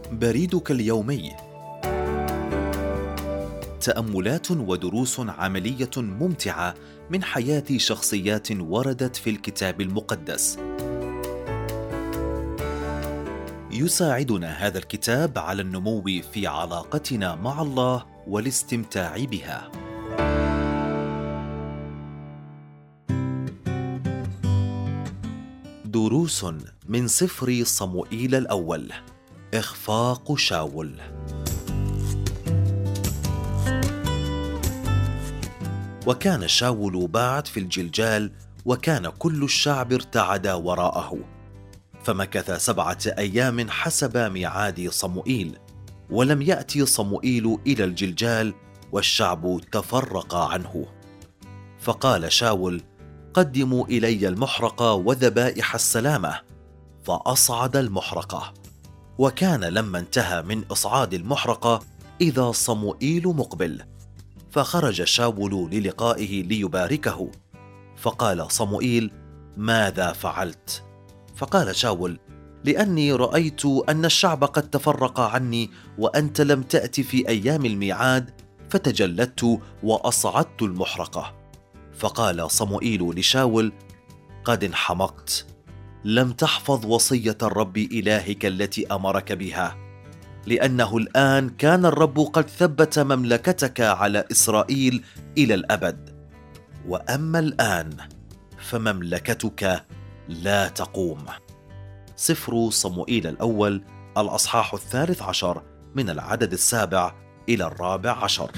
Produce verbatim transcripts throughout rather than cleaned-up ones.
بريدك اليومي. تأملات ودروس عملية ممتعة من حياة شخصيات وردت في الكتاب المقدس. يساعدنا هذا الكتاب على النمو في علاقتنا مع الله والاستمتاع بها. دروس من سفر صموئيل الأول. إخفاق شاول. وكان شاول بعد في الجلجال، وكان كل الشعب ارتعد وراءه، فمكث سبعة أيام حسب ميعاد صموئيل، ولم يأتي صموئيل إلى الجلجال، والشعب تفرق عنه. فقال شاول: قدموا إلي المحرقة وذبائح السلامة، فأصعد المحرقة. وكان لما انتهى من إصعاد المحرقة إذا صموئيل مقبل، فخرج شاول للقائه ليباركه. فقال صموئيل: ماذا فعلت؟ فقال شاول: لأني رأيت أن الشعب قد تفرق عني، وأنت لم تأت في أيام الميعاد، فتجلدت وأصعدت المحرقة. فقال صموئيل لشاول: قد انحمقت، لم تحفظ وصية الرب إلهك التي أمرك بها، لأنه الآن كان الرب قد ثبت مملكتك على إسرائيل إلى الأبد، وأما الآن فمملكتك لا تقوم. سفر صموئيل الأول الأصحاح الثالث عشر من العدد السابع إلى الرابع عشر.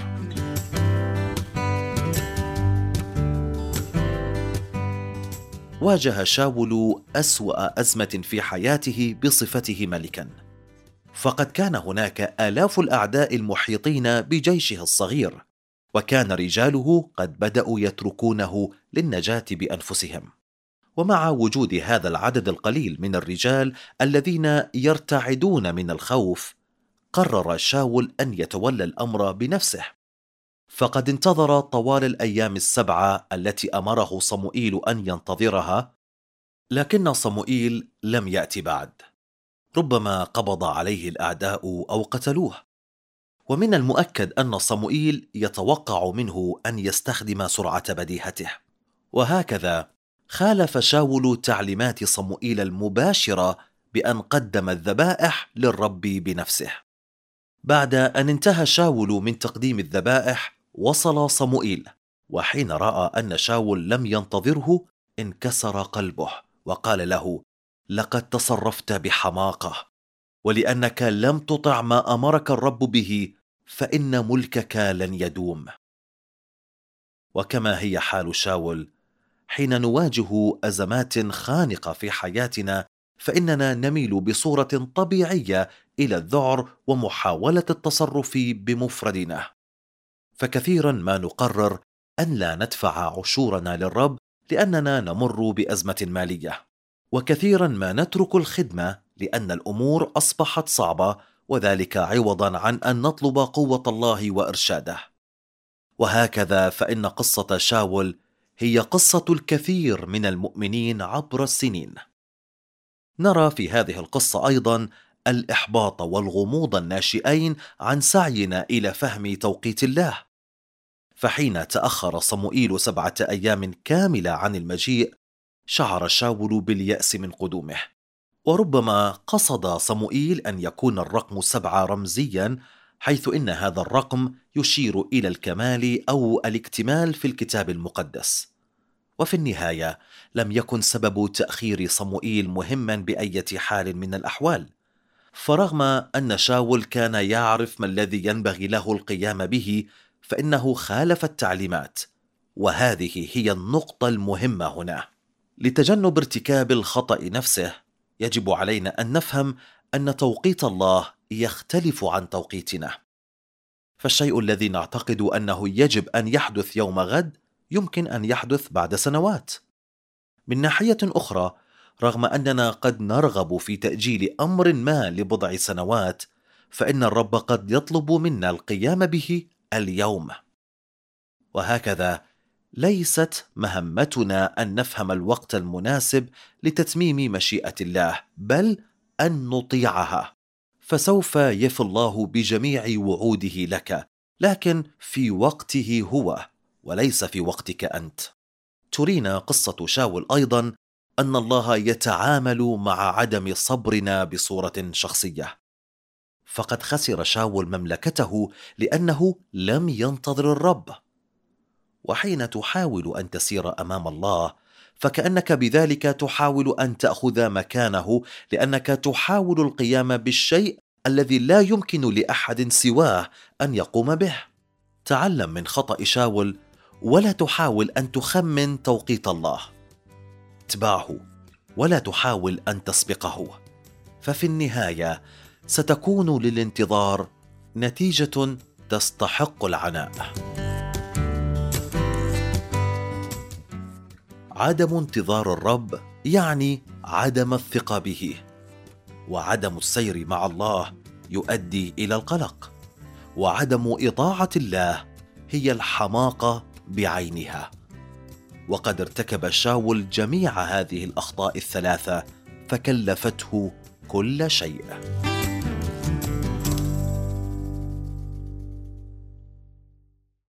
واجه شاول أسوأ أزمة في حياته بصفته ملكا، فقد كان هناك آلاف الأعداء المحيطين بجيشه الصغير، وكان رجاله قد بدأوا يتركونه للنجاة بأنفسهم. ومع وجود هذا العدد القليل من الرجال الذين يرتعدون من الخوف، قرر شاول أن يتولى الأمر بنفسه، فقد انتظر طوال الأيام السبعة التي أمره صموئيل أن ينتظرها، لكن صموئيل لم يأتي بعد. ربما قبض عليه الأعداء أو قتلوه، ومن المؤكد أن صموئيل يتوقع منه أن يستخدم سرعة بديهته. وهكذا خالف شاول تعليمات صموئيل المباشرة بأن قدم الذبائح للرب بنفسه. بعد أن انتهى شاول من تقديم الذبائح، وصل صموئيل، وحين رأى أن شاول لم ينتظره انكسر قلبه، وقال له: لقد تصرفت بحماقة، ولأنك لم تطع ما أمرك الرب به، فإن ملكك لن يدوم. وكما هي حال شاول، حين نواجه أزمات خانقة في حياتنا، فإننا نميل بصورة طبيعية إلى الذعر ومحاولة التصرف بمفردنا، فكثيرا ما نقرر أن لا ندفع عشورنا للرب لأننا نمر بأزمة مالية، وكثيرا ما نترك الخدمة لأن الأمور أصبحت صعبة، وذلك عوضا عن أن نطلب قوة الله وإرشاده. وهكذا فإن قصة شاول هي قصة الكثير من المؤمنين عبر السنين. نرى في هذه القصة أيضا الإحباط والغموض الناشئين عن سعينا إلى فهم توقيت الله، فحين تأخر صموئيل سبعة أيام كاملة عن المجيء، شعر شاول باليأس من قدومه. وربما قصد صموئيل أن يكون الرقم سبعة رمزيا، حيث إن هذا الرقم يشير إلى الكمال أو الاكتمال في الكتاب المقدس. وفي النهاية لم يكن سبب تأخير صموئيل مهما بأية حال من الأحوال، فرغم أن شاول كان يعرف ما الذي ينبغي له القيام به، فإنه خالف التعليمات. وهذه هي النقطة المهمة هنا. لتجنب ارتكاب الخطأ نفسه، يجب علينا أن نفهم أن توقيت الله يختلف عن توقيتنا، فالشيء الذي نعتقد أنه يجب أن يحدث يوم غد يمكن أن يحدث بعد سنوات. من ناحية أخرى، رغم أننا قد نرغب في تأجيل أمر ما لبضع سنوات، فإن الرب قد يطلب منا القيام به اليوم. وهكذا ليست مهمتنا أن نفهم الوقت المناسب لتتميم مشيئة الله، بل أن نطيعها، فسوف يفي الله بجميع وعوده لك، لكن في وقته هو وليس في وقتك أنت. ترينا قصة شاول أيضا أن الله يتعامل مع عدم صبرنا بصورة شخصية، فقد خسر شاول مملكته لأنه لم ينتظر الرب. وحين تحاول أن تسير أمام الله فكأنك بذلك تحاول أن تأخذ مكانه، لأنك تحاول القيام بالشيء الذي لا يمكن لأحد سواه أن يقوم به. تعلم من خطأ شاول ولا تحاول أن تخمن توقيت الله. اتبعه ولا تحاول أن تسبقه، ففي النهاية ستكون للانتظار نتيجة تستحق العناء. عدم انتظار الرب يعني عدم الثقة به، وعدم السير مع الله يؤدي إلى القلق، وعدم إطاعة الله هي الحماقة بعينها. وقد ارتكب شاول جميع هذه الأخطاء الثلاثة فكلفته كل شيء.